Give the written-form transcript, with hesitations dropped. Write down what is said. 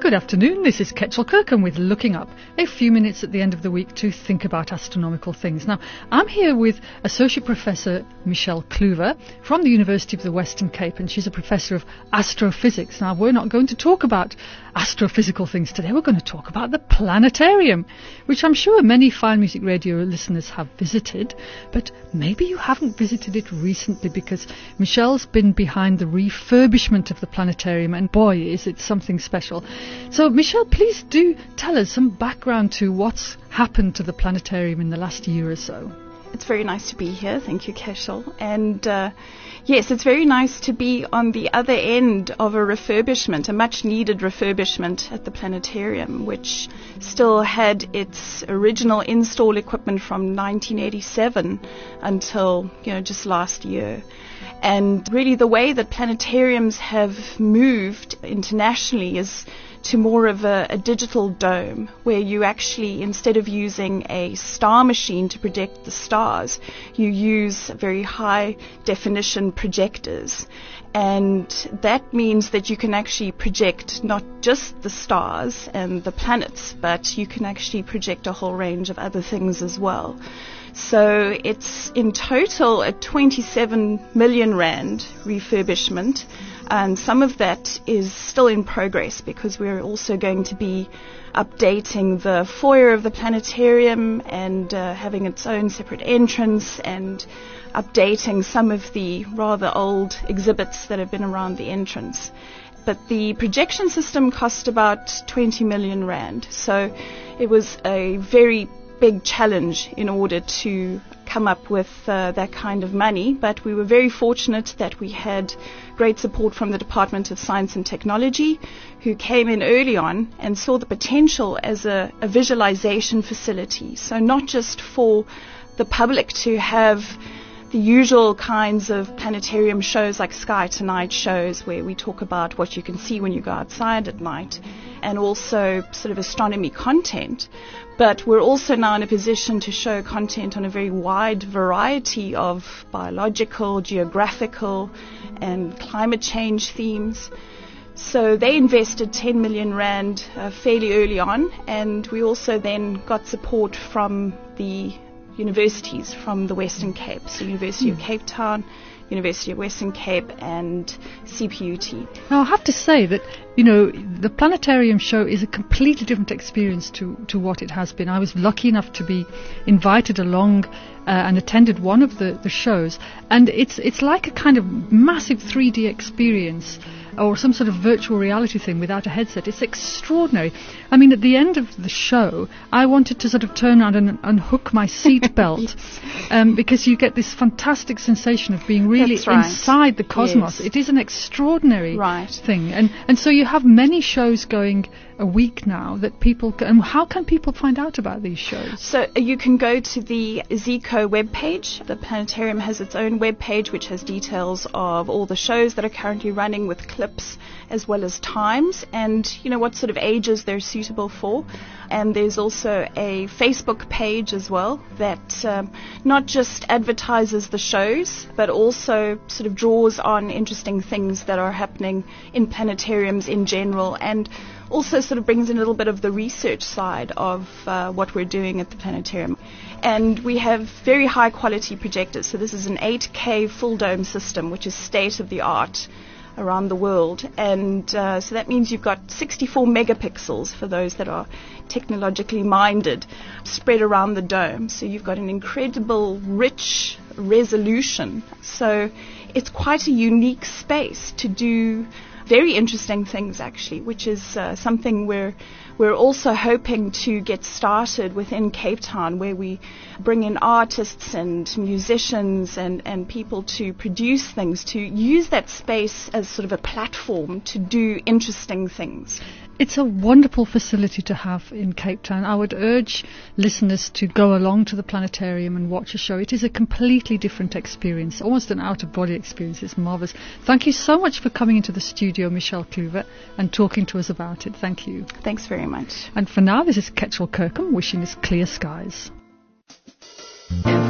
Good afternoon, this is Ketchel Kirkham with Looking Up, a few minutes at the end of the week to think about astronomical things. Now, I'm here with Associate Professor Michelle Kluwer from the University of the Western Cape, and she's a Professor of Astrophysics. Now, we're not going to talk about astrophysical things today, we're going to talk about the planetarium, which I'm sure many Fine Music Radio listeners have visited, but maybe you haven't visited it recently because Michelle's been behind the refurbishment of the planetarium, and boy, is it something special. So, Michelle, please do tell us some background to what's happened to the planetarium in the last year or so. It's very nice to be here. Thank you, Cashel. And yes, it's very nice to be on the other end of a refurbishment, a much-needed refurbishment at the planetarium, which still had its original install equipment from 1987 until, just last year. And really the way that planetariums have moved internationally is to more of a digital dome, where you actually, instead of using a star machine to project the stars, you use very high definition projectors. And that means that you can actually project not just the stars and the planets, but you can actually project a whole range of other things as well. So it's in total a 27 million rand refurbishment, and some of that is still in progress because we're also going to be updating the foyer of the planetarium and having its own separate entrance and updating some of the rather old exhibits that have been around the entrance. But the projection system cost about 20 million rand, so it was a very big challenge in order to come up with that kind of money, but we were very fortunate that we had great support from the Department of Science and Technology, who came in early on and saw the potential as a visualization facility. So not just for the public to have the usual kinds of planetarium shows like Sky Tonight shows, where we talk about what you can see when you go outside at night, and also sort of astronomy content. But we're also now in a position to show content on a very wide variety of biological, geographical, and climate change themes. So they invested 10 million rand fairly early on, and we also then got support from the universities from the Western Cape, so University of Cape Town, University of Western Cape, and CPUT. Now, I have to say that, the planetarium show is a completely different experience to what it has been. I was lucky enough to be invited along and attended one of the shows, and it's like a kind of massive 3D experience, or some sort of virtual reality thing without a headset. It's extraordinary. I mean, at the end of the show, I wanted to sort of turn around and unhook my seat belt, because you get this fantastic sensation of being really inside the cosmos. Yes. It is an extraordinary thing. And so you have many shows going a week now that people and how can people find out about these shows? So you can go to the Zico webpage. The planetarium has its own webpage which has details of all the shows that are currently running with clips as well as times and what sort of ages they're suitable for. And there's also a Facebook page as well that not just advertises the shows but also sort of draws on interesting things that are happening in planetariums in general, and also sort of brings in a little bit of the research side of what we're doing at the planetarium. And we have very high quality projectors. So this is an 8K full dome system, which is state of the art around the world. And so that means you've got 64 megapixels for those that are technologically minded, spread around the dome. So you've got an incredible, rich resolution. So it's quite a unique space to do very interesting things, actually, which is something we're also hoping to get started within Cape Town, where we bring in artists and musicians and people to produce things, to use that space as sort of a platform to do interesting things. It's a wonderful facility to have in Cape Town. I would urge listeners to go along to the planetarium and watch a show. It is a completely different experience, almost an out-of-body experience. It's marvellous. Thank you so much for coming into the studio, Michelle Kluwer, and talking to us about it. Thank you. Thanks very much. And for now, this is Ketchel Kirkham wishing us clear skies.